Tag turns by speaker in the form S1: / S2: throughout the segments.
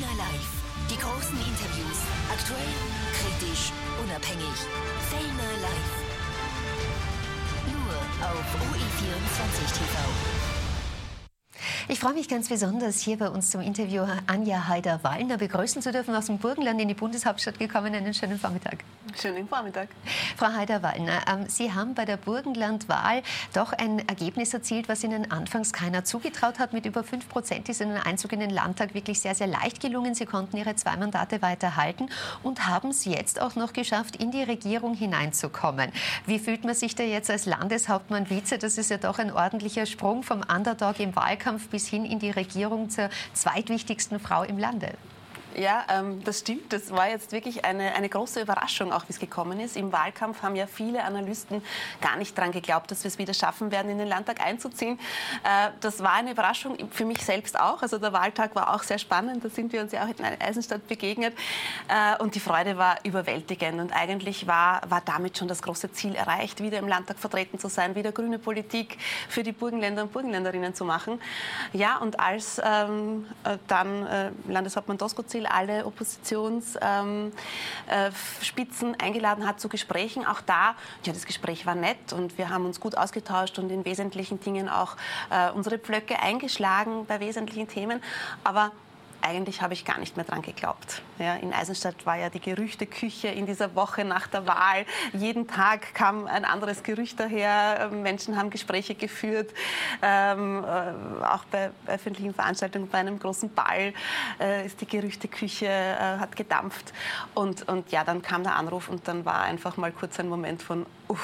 S1: Fellner Live. Die großen Interviews. Aktuell, kritisch, unabhängig. Fellner Live. Nur auf OE24 TV.
S2: Ich freue mich ganz besonders, hier bei uns zum Interview Anja Haider-Wallner begrüßen zu dürfen, aus dem Burgenland in die Bundeshauptstadt gekommen. Einen schönen Vormittag.
S3: Schönen Vormittag.
S2: Frau Haider-Wallner, Sie haben bei der Burgenlandwahl doch ein Ergebnis erzielt, was Ihnen anfangs keiner zugetraut hat. Mit über 5% ist Ihnen ein Einzug in den Landtag wirklich sehr, sehr leicht gelungen. Sie konnten Ihre 2 Mandate weiterhalten und haben es jetzt auch noch geschafft, in die Regierung hineinzukommen. Wie fühlt man sich da jetzt als Landeshauptmann Vize? Das ist ja doch ein ordentlicher Sprung vom Underdog im Wahlkampf bis hin in die Regierung zur zweitwichtigsten Frau im Lande.
S3: Ja, das stimmt. Das war jetzt wirklich eine große Überraschung, auch wie es gekommen ist. Im Wahlkampf haben ja viele Analysten gar nicht daran geglaubt, dass wir es wieder schaffen werden, in den Landtag einzuziehen. Das war eine Überraschung für mich selbst auch. Also der Wahltag war auch sehr spannend. Da sind wir uns ja auch in Eisenstadt begegnet. Und die Freude war überwältigend. Und eigentlich war damit schon das große Ziel erreicht, wieder im Landtag vertreten zu sein, wieder grüne Politik für die Burgenländer und Burgenländerinnen zu machen. Ja, und als dann Landeshauptmann Doskozil alle Oppositionsspitzen eingeladen hat zu Gesprächen. Auch da, ja, das Gespräch war nett und wir haben uns gut ausgetauscht und in wesentlichen Dingen auch unsere Pflöcke eingeschlagen bei wesentlichen Themen. Aber eigentlich habe ich gar nicht mehr dran geglaubt. Ja, in Eisenstadt war ja die Gerüchteküche in dieser Woche nach der Wahl. Jeden Tag kam ein anderes Gerücht daher. Menschen haben Gespräche geführt. Auch bei öffentlichen Veranstaltungen, bei einem großen Ball ist die Gerüchteküche, hat gedampft. Und ja, dann kam der Anruf und dann war einfach mal kurz ein Moment von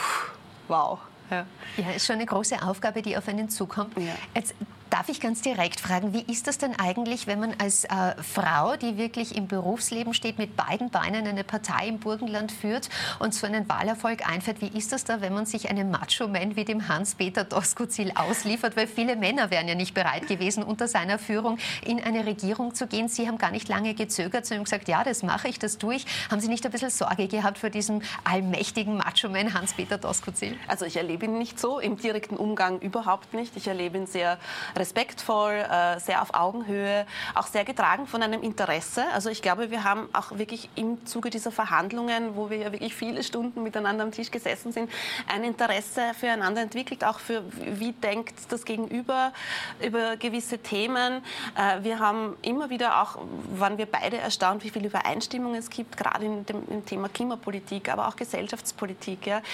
S3: wow.
S2: Ja, ist schon eine große Aufgabe, die auf einen zukommt. Ja. Jetzt darf ich ganz direkt fragen, wie ist das denn eigentlich, wenn man als Frau, die wirklich im Berufsleben steht, mit beiden Beinen eine Partei im Burgenland führt und so einen Wahlerfolg einfährt? Wie ist das da, wenn man sich einem Macho-Man wie dem Hans-Peter Doskozil ausliefert? Weil viele Männer wären ja nicht bereit gewesen, unter seiner Führung in eine Regierung zu gehen. Sie haben gar nicht lange gezögert, sondern gesagt, ja, das mache ich, das tue ich. Haben Sie nicht ein bisschen Sorge gehabt vor diesem allmächtigen Macho-Man Hans-Peter Doskozil?
S3: Also ich erlebe ihn nicht so, im direkten Umgang überhaupt nicht. Ich erlebe ihn sehr respektvoll, sehr auf Augenhöhe, auch sehr getragen von einem Interesse. Also ich glaube, wir haben auch wirklich im Zuge dieser Verhandlungen, wo wir ja wirklich viele Stunden miteinander am Tisch gesessen sind, ein Interesse füreinander entwickelt, auch für wie denkt das Gegenüber über gewisse Themen. Wir haben immer wieder auch, waren wir beide erstaunt, wie viel Übereinstimmung es gibt, gerade im Thema Klimapolitik, aber auch Gesellschaftspolitik. Ja.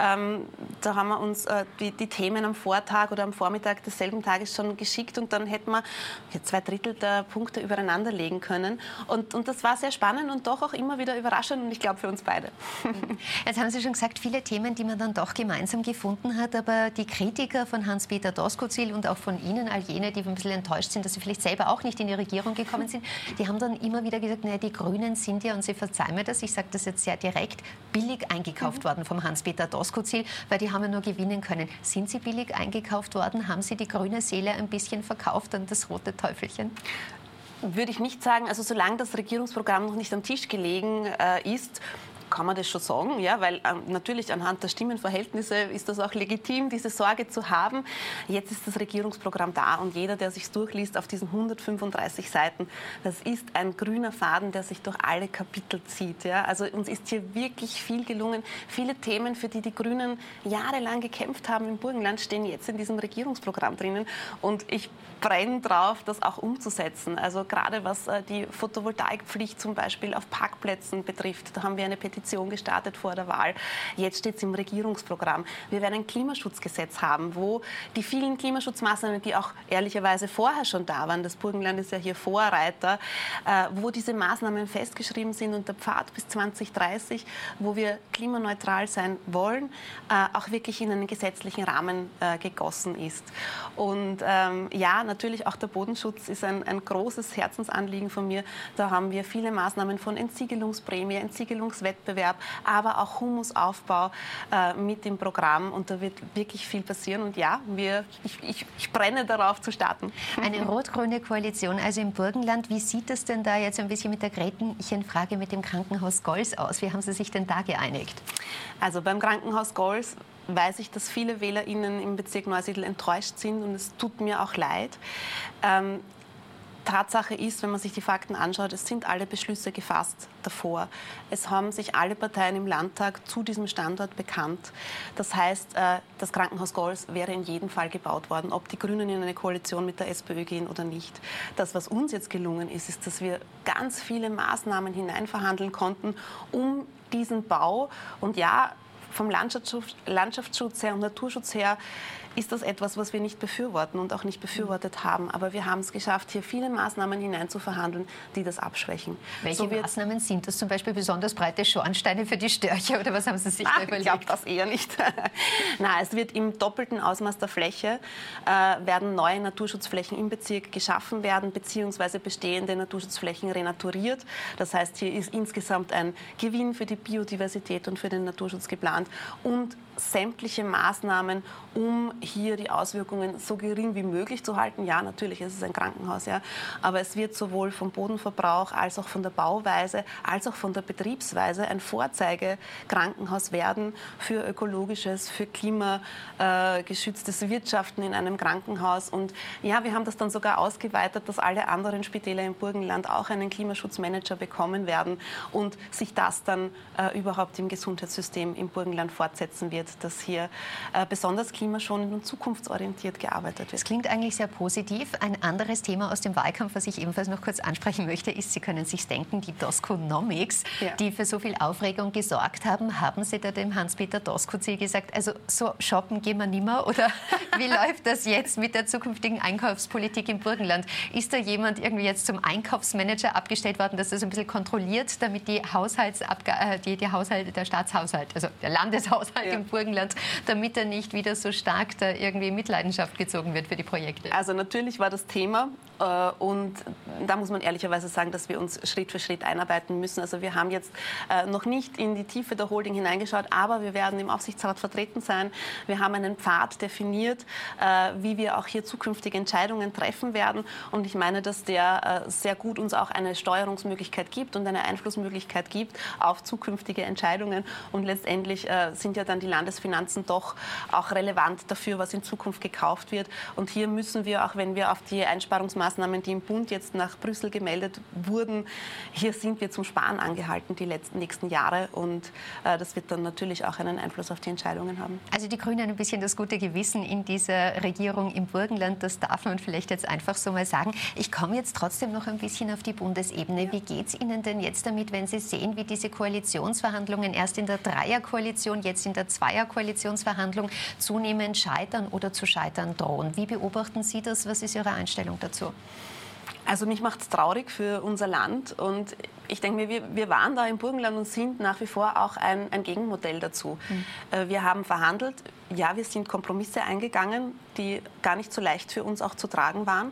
S3: Da haben wir uns die Themen am Vortag oder am Vormittag desselben Tages schon geschickt und dann hätten wir 2/3 der Punkte übereinander legen können. Und das war sehr spannend und doch auch immer wieder überraschend und ich glaube für uns beide.
S2: Jetzt haben Sie schon gesagt, viele Themen, die man dann doch gemeinsam gefunden hat, aber die Kritiker von Hans-Peter Doskozil und auch von Ihnen, all jene, die ein bisschen enttäuscht sind, dass Sie vielleicht selber auch nicht in die Regierung gekommen sind, die haben dann immer wieder gesagt, naja, die Grünen sind ja, und Sie verzeihen mir das, ich sage das jetzt sehr direkt, billig eingekauft worden vom Hans-Peter Doskozil, weil die haben ja nur gewinnen können. Sind Sie billig eingekauft worden? Haben Sie die grüne Seele ein bisschen verkauft an das rote Teufelchen?
S3: Würde ich nicht sagen. Also solange das Regierungsprogramm noch nicht am Tisch gelegen ist, kann man das schon sagen, ja, weil natürlich anhand der Stimmenverhältnisse ist das auch legitim, diese Sorge zu haben. Jetzt ist das Regierungsprogramm da und jeder, der sich durchliest auf diesen 135 Seiten, das ist ein grüner Faden, der sich durch alle Kapitel zieht. Ja. Also uns ist hier wirklich viel gelungen. Viele Themen, für die die Grünen jahrelang gekämpft haben im Burgenland, stehen jetzt in diesem Regierungsprogramm drinnen und ich brenne drauf, das auch umzusetzen. Also gerade was die Photovoltaikpflicht zum Beispiel auf Parkplätzen betrifft, da haben wir eine Petition gestartet vor der Wahl. Jetzt steht es im Regierungsprogramm. Wir werden ein Klimaschutzgesetz haben, wo die vielen Klimaschutzmaßnahmen, die auch ehrlicherweise vorher schon da waren, das Burgenland ist ja hier Vorreiter, wo diese Maßnahmen festgeschrieben sind und der Pfad bis 2030, wo wir klimaneutral sein wollen, auch wirklich in einen gesetzlichen Rahmen gegossen ist. Und ja, natürlich auch der Bodenschutz ist ein großes Herzensanliegen von mir. Da haben wir viele Maßnahmen von Entsiegelungsprämie, Entsiegelungswettbewerb, aber auch Humusaufbau mit im Programm und da wird wirklich viel passieren und ja, ich brenne darauf zu starten.
S2: Eine rot-grüne Koalition, also im Burgenland. Wie sieht es denn da jetzt ein bisschen mit der Gretchenfrage mit dem Krankenhaus Gols aus? Wie haben Sie sich denn da geeinigt?
S3: Also beim Krankenhaus Gols weiß ich, dass viele WählerInnen im Bezirk Neusiedl enttäuscht sind und es tut mir auch leid. Tatsache ist, wenn man sich die Fakten anschaut, es sind alle Beschlüsse gefasst davor. Es haben sich alle Parteien im Landtag zu diesem Standort bekannt. Das heißt, das Krankenhaus Gols wäre in jedem Fall gebaut worden, ob die Grünen in eine Koalition mit der SPÖ gehen oder nicht. Das, was uns jetzt gelungen ist, ist, dass wir ganz viele Maßnahmen hineinverhandeln konnten, um diesen Bau, und ja, vom Landschaftsschutz her und Naturschutz her ist das etwas, was wir nicht befürworten und auch nicht befürwortet haben. Aber wir haben es geschafft, hier viele Maßnahmen hineinzuverhandeln, die das abschwächen.
S2: Welche Maßnahmen sind das? Zum Beispiel besonders breite Schornsteine für die Störche oder was haben Sie sich da überlegt?
S3: Ich glaube das eher nicht. Nein, es wird im doppelten Ausmaß der Fläche werden neue Naturschutzflächen im Bezirk geschaffen werden, beziehungsweise bestehende Naturschutzflächen renaturiert. Das heißt, hier ist insgesamt ein Gewinn für die Biodiversität und für den Naturschutz geplant und sämtliche Maßnahmen, um hier die Auswirkungen so gering wie möglich zu halten. Ja, natürlich, es ist ein Krankenhaus, ja, aber es wird sowohl vom Bodenverbrauch als auch von der Bauweise, als auch von der Betriebsweise ein Vorzeigekrankenhaus werden für ökologisches, für klimageschütztes Wirtschaften in einem Krankenhaus. Und ja, wir haben das dann sogar ausgeweitet, dass alle anderen Spitäler im Burgenland auch einen Klimaschutzmanager bekommen werden und sich das dann überhaupt im Gesundheitssystem im Burgenland fortsetzen wird, dass hier besonders klimaschonend und zukunftsorientiert gearbeitet wird.
S2: Das klingt eigentlich sehr positiv. Ein anderes Thema aus dem Wahlkampf, was ich ebenfalls noch kurz ansprechen möchte, ist, Sie können sich denken, die Doskonomics, die für so viel Aufregung gesorgt haben. Haben Sie da dem Hans-Peter Doskozil gesagt, also so shoppen gehen wir nimmer? Oder wie läuft das jetzt mit der zukünftigen Einkaufspolitik im Burgenland? Ist da jemand irgendwie jetzt zum Einkaufsmanager abgestellt worden, dass das ein bisschen kontrolliert, damit die Haushalte, der Staatshaushalt, also der Landeshaushalt im Burgenland, damit er nicht wieder so stark da irgendwie in Mitleidenschaft gezogen wird für die Projekte?
S3: Also natürlich war das Thema und da muss man ehrlicherweise sagen, dass wir uns Schritt für Schritt einarbeiten müssen. Also wir haben jetzt noch nicht in die Tiefe der Holding hineingeschaut, aber wir werden im Aufsichtsrat vertreten sein. Wir haben einen Pfad definiert, wie wir auch hier zukünftige Entscheidungen treffen werden, und ich meine, dass der sehr gut uns auch eine Steuerungsmöglichkeit gibt und eine Einflussmöglichkeit gibt auf zukünftige Entscheidungen, und letztendlich sind ja dann die Landesfinanzen doch auch relevant dafür, was in Zukunft gekauft wird. Und hier müssen wir, auch wenn wir auf die Einsparungsmaßnahmen, die im Bund jetzt nach Brüssel gemeldet wurden, hier sind wir zum Sparen angehalten die nächsten Jahre, und das wird dann natürlich auch einen Einfluss auf die Entscheidungen haben.
S2: Also die Grünen ein bisschen das gute Gewissen in dieser Regierung im Burgenland, das darf man vielleicht jetzt einfach so mal sagen. Ich komme jetzt trotzdem noch ein bisschen auf die Bundesebene. Ja. Wie geht es Ihnen denn jetzt damit, wenn Sie sehen, wie diese Koalitionsverhandlungen erst in der Dreierkoalition, jetzt in der Zweierkoalitionsverhandlung zunehmend scheitern oder zu scheitern drohen? Wie beobachten Sie das? Was ist Ihre Einstellung dazu?
S3: Also mich macht es traurig für unser Land, und ich denke mir, wir waren da im Burgenland und sind nach wie vor auch ein Gegenmodell dazu. Wir haben verhandelt, ja, wir sind Kompromisse eingegangen, die gar nicht so leicht für uns auch zu tragen waren.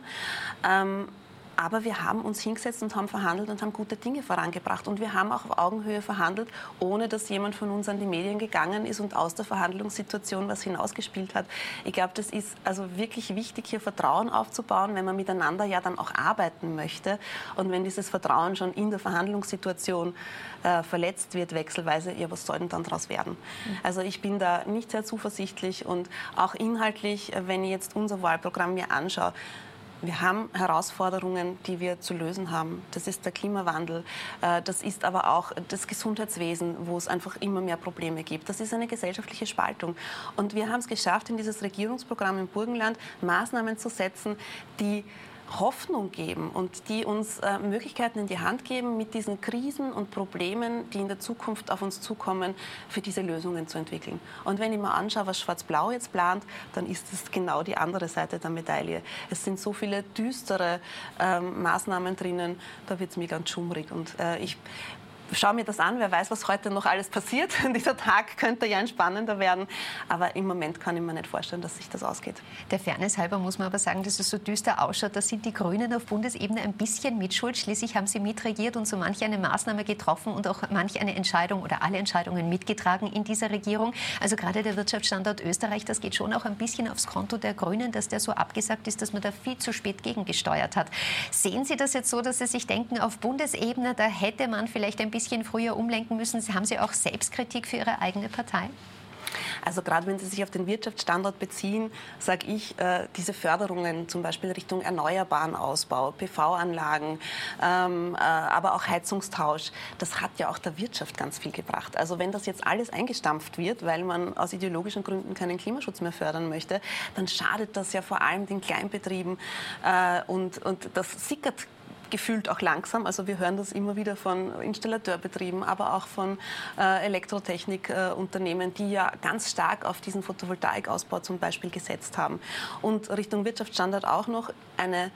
S3: Aber wir haben uns hingesetzt und haben verhandelt und haben gute Dinge vorangebracht. Und wir haben auch auf Augenhöhe verhandelt, ohne dass jemand von uns an die Medien gegangen ist und aus der Verhandlungssituation was hinausgespielt hat. Ich glaube, das ist also wirklich wichtig, hier Vertrauen aufzubauen, wenn man miteinander ja dann auch arbeiten möchte. Und wenn dieses Vertrauen schon in der Verhandlungssituation verletzt wird, wechselweise, ja, was soll denn dann daraus werden? Also ich bin da nicht sehr zuversichtlich, und auch inhaltlich, wenn ich jetzt unser Wahlprogramm mir anschaue, wir haben Herausforderungen, die wir zu lösen haben. Das ist der Klimawandel, das ist aber auch das Gesundheitswesen, wo es einfach immer mehr Probleme gibt. Das ist eine gesellschaftliche Spaltung. Und wir haben es geschafft, in dieses Regierungsprogramm im Burgenland Maßnahmen zu setzen, die Hoffnung geben und die uns Möglichkeiten in die Hand geben, mit diesen Krisen und Problemen, die in der Zukunft auf uns zukommen, für diese Lösungen zu entwickeln. Und wenn ich mir anschaue, was Schwarz-Blau jetzt plant, dann ist es genau die andere Seite der Medaille. Es sind so viele düstere Maßnahmen drinnen, da wird es mir ganz schummrig. Und ich schaue mir das an, wer weiß, was heute noch alles passiert. Dieser Tag könnte ja ein spannender werden, aber im Moment kann ich mir nicht vorstellen, dass sich das ausgeht.
S2: Der Fairness halber muss man aber sagen, dass es so düster ausschaut. Da sind die Grünen auf Bundesebene ein bisschen mitschuld. Schließlich haben sie mitregiert und so manch eine Maßnahme getroffen und auch manch eine Entscheidung oder alle Entscheidungen mitgetragen in dieser Regierung. Also gerade der Wirtschaftsstandort Österreich, das geht schon auch ein bisschen aufs Konto der Grünen, dass der so abgesagt ist, dass man da viel zu spät gegengesteuert hat. Sehen Sie das jetzt so, dass Sie sich denken, auf Bundesebene, da hätte man vielleicht ein bisschen früher umlenken müssen? Haben Sie auch Selbstkritik für Ihre eigene Partei?
S3: Also gerade wenn Sie sich auf den Wirtschaftsstandort beziehen, sage ich, diese Förderungen zum Beispiel Richtung erneuerbaren Ausbau, PV-Anlagen, aber auch Heizungstausch, das hat ja auch der Wirtschaft ganz viel gebracht. Also wenn das jetzt alles eingestampft wird, weil man aus ideologischen Gründen keinen Klimaschutz mehr fördern möchte, dann schadet das ja vor allem den Kleinbetrieben und das sickert gefühlt auch langsam. Also wir hören das immer wieder von Installateurbetrieben, aber auch von Elektrotechnikunternehmen, die ja ganz stark auf diesen Photovoltaikausbau zum Beispiel gesetzt haben. Und Richtung Wirtschaftsstandard auch noch eine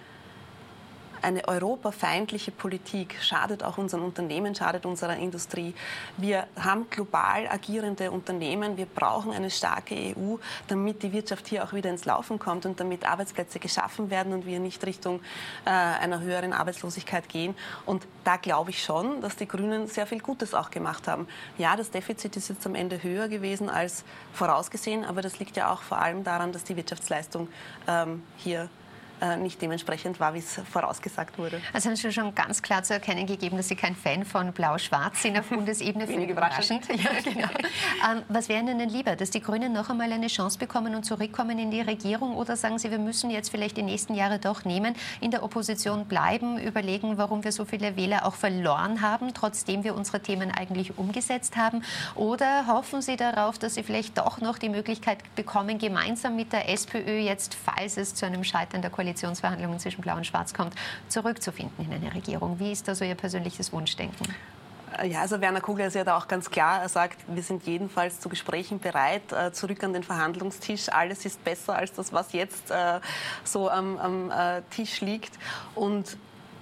S3: europafeindliche Politik schadet auch unseren Unternehmen, schadet unserer Industrie. Wir haben global agierende Unternehmen. Wir brauchen eine starke EU, damit die Wirtschaft hier auch wieder ins Laufen kommt und damit Arbeitsplätze geschaffen werden und wir nicht Richtung einer höheren Arbeitslosigkeit gehen. Und da glaube ich schon, dass die Grünen sehr viel Gutes auch gemacht haben. Ja, das Defizit ist jetzt am Ende höher gewesen als vorausgesehen, aber das liegt ja auch vor allem daran, dass die Wirtschaftsleistung hier nicht dementsprechend war, wie es vorausgesagt wurde.
S2: Also haben Sie schon ganz klar zu erkennen gegeben, dass Sie kein Fan von Blau-Schwarz sind auf Bundesebene.
S3: Wenig überraschend.
S2: Ja, genau. Was wäre Ihnen lieber, dass die Grünen noch einmal eine Chance bekommen und zurückkommen in die Regierung? Oder sagen Sie, wir müssen jetzt vielleicht die nächsten Jahre doch nehmen, in der Opposition bleiben, überlegen, warum wir so viele Wähler auch verloren haben, trotzdem wir unsere Themen eigentlich umgesetzt haben? Oder hoffen Sie darauf, dass Sie vielleicht doch noch die Möglichkeit bekommen, gemeinsam mit der SPÖ jetzt, falls es zu einem Scheitern der Koalitionsverhandlungen zwischen Blau und Schwarz kommt, zurückzufinden in eine Regierung? Wie ist da so Ihr persönliches Wunschdenken?
S3: Ja, also Werner Kogler ist ja da auch ganz klar. Er sagt, wir sind jedenfalls zu Gesprächen bereit, zurück an den Verhandlungstisch. Alles ist besser als das, was jetzt so am Tisch liegt. Und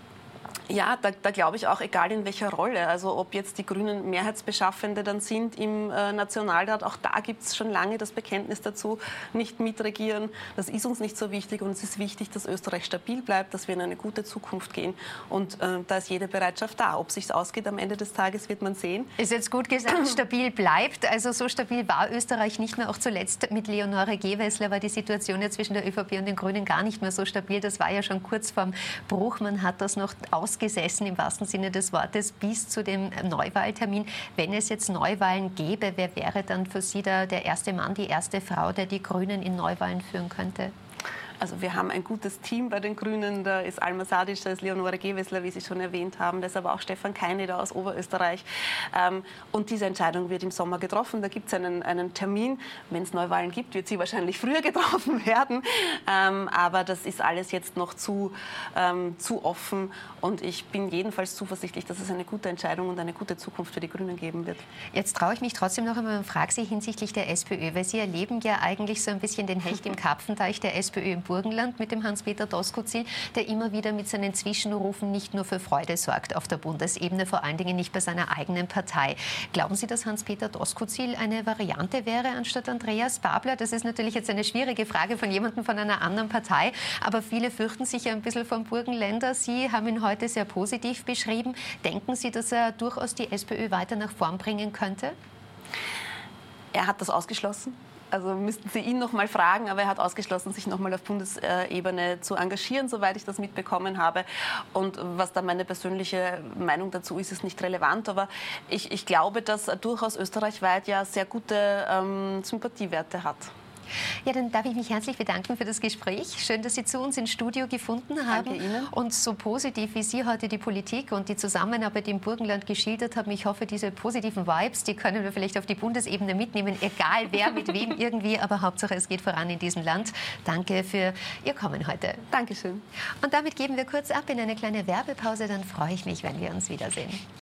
S3: ja, da glaube ich auch, egal in welcher Rolle, also ob jetzt die Grünen Mehrheitsbeschaffende dann sind im Nationalrat, auch da gibt es schon lange das Bekenntnis dazu, nicht mitregieren, das ist uns nicht so wichtig und es ist wichtig, dass Österreich stabil bleibt, dass wir in eine gute Zukunft gehen und da ist jede Bereitschaft da. Ob es sich ausgeht am Ende des Tages, wird man sehen.
S2: Ist jetzt gut gesagt, stabil bleibt, also so stabil war Österreich nicht mehr, auch zuletzt mit Leonore Gewessler war die Situation ja zwischen der ÖVP und den Grünen gar nicht mehr so stabil, das war ja schon kurz vorm Bruch, man hat das noch ausgesessen im wahrsten Sinne des Wortes bis zu dem Neuwahltermin. Wenn es jetzt Neuwahlen gäbe, wer wäre dann für Sie der erste Mann, die erste Frau, der die Grünen in Neuwahlen führen könnte?
S3: Also wir haben ein gutes Team bei den Grünen. Da ist Alma Sadic, da ist Leonore Gewessler, wie Sie schon erwähnt haben. Da ist aber auch Stefan Keine da aus Oberösterreich. Und diese Entscheidung wird im Sommer getroffen. Da gibt es einen Termin. Wenn es Neuwahlen gibt, wird sie wahrscheinlich früher getroffen werden. Aber das ist alles jetzt noch zu offen. Und ich bin jedenfalls zuversichtlich, dass es eine gute Entscheidung und eine gute Zukunft für die Grünen geben wird.
S2: Jetzt traue ich mich trotzdem noch einmal und frage Sie hinsichtlich der SPÖ, weil Sie erleben ja eigentlich so ein bisschen den Hecht im Karpfenteich der SPÖ im Burgenland mit dem Hans-Peter Doskozil, der immer wieder mit seinen Zwischenrufen nicht nur für Freude sorgt auf der Bundesebene, vor allen Dingen nicht bei seiner eigenen Partei. Glauben Sie, dass Hans-Peter Doskozil eine Variante wäre anstatt Andreas Babler? Das ist natürlich jetzt eine schwierige Frage von jemandem von einer anderen Partei, aber viele fürchten sich ja ein bisschen vom Burgenländer. Sie haben ihn heute sehr positiv beschrieben. Denken Sie, dass er durchaus die SPÖ weiter nach vorn bringen könnte?
S3: Er hat das ausgeschlossen. Also müssten Sie ihn noch mal fragen, aber er hat ausgeschlossen, sich noch mal auf Bundesebene zu engagieren, soweit ich das mitbekommen habe. Und was da meine persönliche Meinung dazu ist, ist nicht relevant. Aber ich glaube, dass er durchaus österreichweit ja sehr gute Sympathiewerte hat.
S2: Ja, dann darf ich mich herzlich bedanken für das Gespräch. Schön, dass Sie zu uns ins Studio gefunden haben.
S3: Danke Ihnen.
S2: Und so positiv, wie Sie heute die Politik und die Zusammenarbeit im Burgenland geschildert haben, ich hoffe, diese positiven Vibes, die können wir vielleicht auf die Bundesebene mitnehmen, egal wer mit wem irgendwie, aber Hauptsache es geht voran in diesem Land. Danke für Ihr Kommen heute.
S3: Dankeschön.
S2: Und damit geben wir kurz ab in eine kleine Werbepause, dann freue ich mich, wenn wir uns wiedersehen.